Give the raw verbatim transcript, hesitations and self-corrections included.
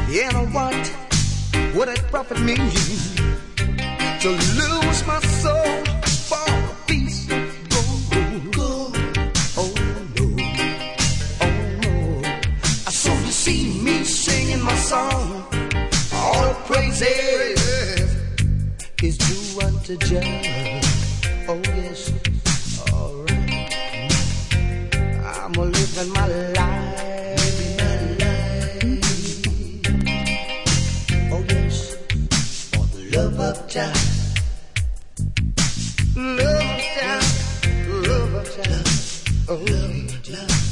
You know what? Would it profit me to lose my soul for a piece of gold? Oh no, oh no. So you see me singing my song, all praises is due unto Jah. Oh yes, alright. I'm a living my life, living my life. Oh yes, for the love of Jah, love of Jah, love of Jah, oh love of Jah.